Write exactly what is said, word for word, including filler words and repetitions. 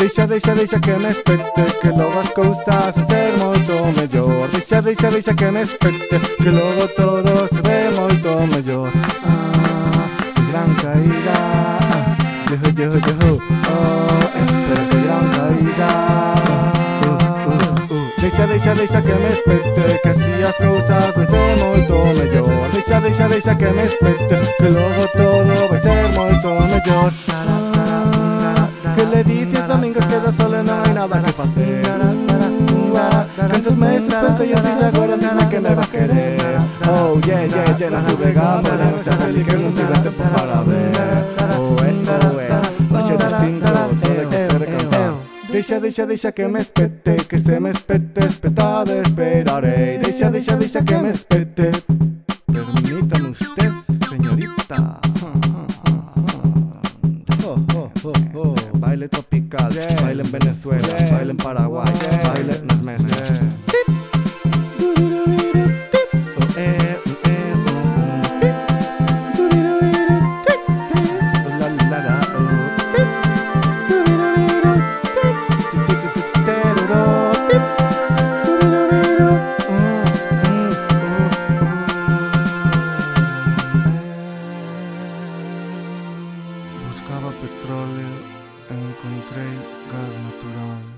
Deixa, deixa, deixa que me espete, que logo as cousas se ser moito mellor. Deixa, deixa, deixa que me espete, que logo todo se ve moito mellor. Ah, que gran caída, yeho, yeho, yeho. Oh, eh, pero que gran caída. Uh, uh, uh. Deixa, deixa, deixa que me espete, que así as cousas vai ser moito mellor. Deixa, deixa, deixa que me espete, que logo todo vai ser moito mellor. Que le dices domingos que da solo non hai nada que facer. Cantos meses pensei en ti e agora dime que me vas querer. Oh yeah, yeah, yeah, na tuve gama, non xa feliz que non tive tempo para ver. Oh eh, oh eh, hoxe distinto, todo que ser cantado. Deixa, deixa, deixa que me espete, que se me espete, espetade esperarei. Deixa, deixa, deixa que me espete. Permítame usted, señorita. Oh, oh, oh, oh. Baile tropical, yeah. Baile en Venezuela, yeah. Baile en Paraguay, yeah. Baile en las mesas, yeah. Buscaba petróleo e encontrei gas natural.